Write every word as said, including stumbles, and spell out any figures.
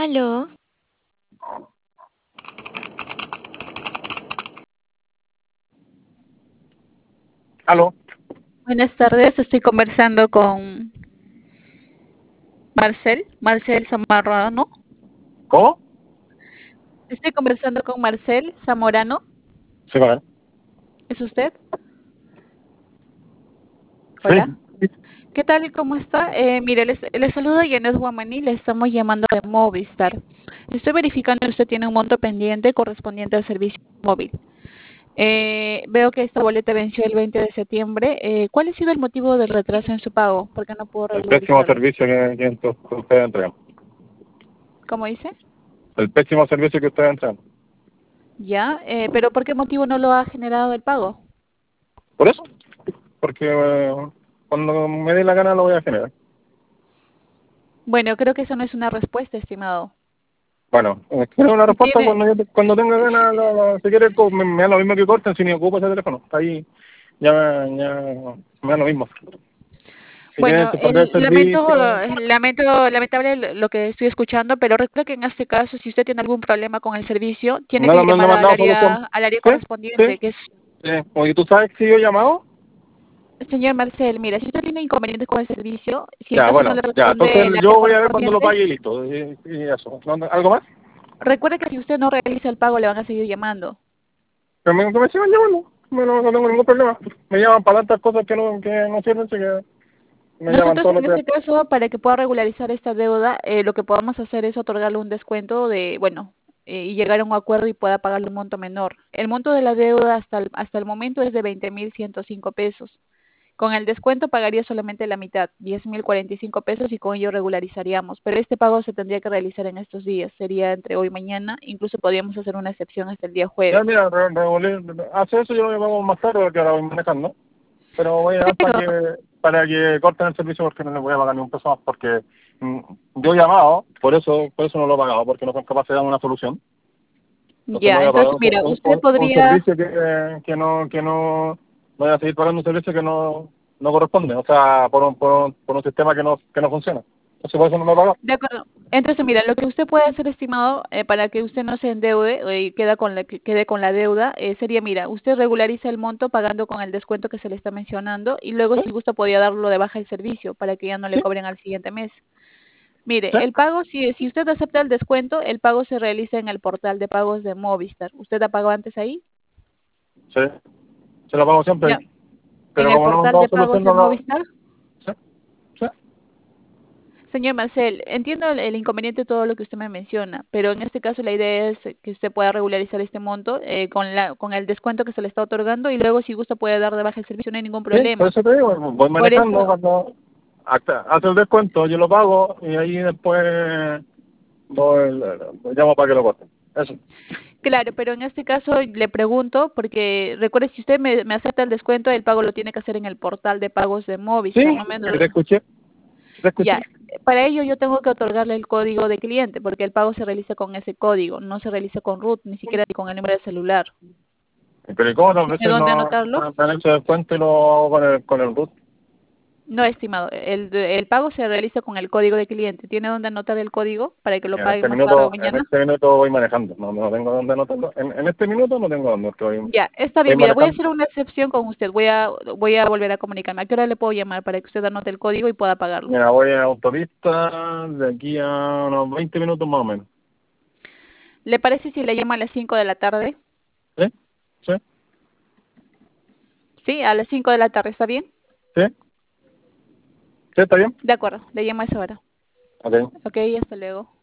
Aló, Aló, Buenas tardes, estoy conversando con Marcel, Marcel Zamorano. ¿cómo? Estoy conversando con Marcel Zamorano. Sí, para ver. ¿Es usted? Hola. Sí, ¿Qué tal? ¿Cómo está? Eh, mire, les, les saluda Janet Guamani, le estamos llamando de Movistar. Estoy verificando que usted tiene un monto pendiente correspondiente al servicio móvil. Eh, veo que esta boleta venció el veinte de septiembre. Eh, ¿cuál ha sido el motivo del retraso en su pago? ¿Por qué no puedo el pésimo regularizarlo? servicio que, que ent- que ustedes entregan. ¿Cómo dice? El pésimo servicio que ustedes entregan. Ya, eh, pero ¿por qué motivo no lo ha generado el pago? Por eso, porque eh, cuando me dé la gana lo voy a generar. Bueno, creo que eso no es una respuesta, estimado. Bueno, eh, quiero una Si respuesta tiene, cuando yo te- cuando tenga ganas, la- la- si quieres, co- me, me da lo mismo que corten, si ni ocupo ese teléfono. Está ahí, ya, ya me da lo mismo. Si quieren bueno, suspender el el- lamento, servicio, lamento, lamentable lo lo que estoy escuchando, pero recuerda que en este caso, si usted tiene algún problema con el servicio, tiene no, que no, no me llamar han al dado solución. área, al área ¿Sí? ¿Sí? correspondiente, que es, Sí. Oye, ¿tú sabes si yo he llamado? señor Marcel, mira, si usted tiene inconvenientes con el servicio, si en Ya, caso no bueno, le ya, responde el entonces área yo voy a ver cuando lo correspondiente, pague y listo. Y, y eso. ¿No- no- ¿Algo más? recuerde que si usted no realiza el pago, le van a seguir llamando. Que me, que me sigan llamando. Bueno, no tengo ningún problema. Me llaman para tantas cosas que no, que no sirven, así que me llaman Nosotros todos en los días. este caso, para que pueda regularizar esta deuda, eh, lo que podamos hacer es otorgarle un descuento de, bueno, eh, y llegar a un acuerdo y pueda pagarle un monto menor. El monto de la deuda hasta el, hasta el momento es de veinte mil ciento cinco pesos. Con el descuento pagaría solamente la mitad, diez mil cuarenta y cinco pesos, y con ello regularizaríamos. Pero este pago se tendría que realizar en estos días, sería entre hoy y mañana, incluso podríamos hacer una excepción hasta el día Ya, jueves. mira, re, re- hace eso yo lo pago más tarde porque ahora voy manejando. Pero voy a dar para Pero, que, para que corten el servicio porque no les voy a pagar ni un peso más. Porque mm, yo he llamado, por eso por eso no lo he pagado, porque no son capaces de darme una solución. Entonces no ya, voy a entonces pagar un, mira, un, usted un- un podría. servicio que, que no que no voy a seguir pagando un servicio que no no corresponde, o sea, por un, por un, por un sistema que no que no funciona. Entonces por eso no me paga. De acuerdo. Entonces, mira, lo que usted puede hacer, estimado, eh, para que usted no se endeude eh, y queda con la, que quede con la deuda, eh, sería, mira, usted regulariza el monto pagando con el descuento que se le está mencionando y luego, ¿Sí? si gusta, podría darlo de baja el servicio para que ya no le ¿Sí? cobren al siguiente mes. Mire, ¿Sí? el pago, si, si usted acepta el descuento, el pago se realiza en el portal de pagos de Movistar. ¿Usted ha pagado antes ahí? Sí. Se lo pago siempre Ya. ahí. En Pero el como no me han portal dado de pagos solución, de no lo... Movistar. ¿Sí? ¿Sí? Señor Marcel, entiendo el, el inconveniente de todo lo que usted me menciona, pero en este caso la idea es que usted pueda regularizar este monto eh, con la con el descuento que se le está otorgando y luego si gusta puede dar de baja el servicio, no hay ningún Sí, por problema. eso te digo, voy Por manejando eso, cuando hasta hace el descuento, yo lo pago y ahí después voy, le- le llamo para que lo corten. Eso. claro, pero en este caso le pregunto, porque recuerde, si usted me, me acepta el descuento, el pago lo tiene que hacer en el portal de pagos de Movistar, Sí, no me sí te escuché, sí te escuché. ya. Para ello yo tengo que otorgarle el código de cliente, porque el pago se realiza con ese código, no se realiza con root, ni siquiera con el número de celular. Pero ¿y cómo otras ¿Tiene veces dónde no anotarlo? me han hecho descuento y lo hago con el, con el root? No, estimado. El, el pago se realiza con el código de cliente. ¿Tiene dónde anotar el código para que lo En pague este más tarde o minuto, en mañana? este minuto voy manejando, no, no tengo dónde anotarlo. En, en este minuto no tengo dónde, estoy, Ya, está estoy bien. Mira, voy a manejando. hacer una excepción con usted. Voy a, voy a volver a comunicarme. ¿A qué hora le puedo llamar para que usted anote el código y pueda pagarlo? Mira, voy a autopista de aquí a unos veinte minutos más o menos. ¿Le parece si le llamo a las cinco de la tarde? ¿Sí? ¿Sí? Sí, a las cinco de la tarde, ¿está bien? ¿Sí? ¿Sí está bien? De acuerdo, le llamo a esa hora. Ok. Ok, hasta luego.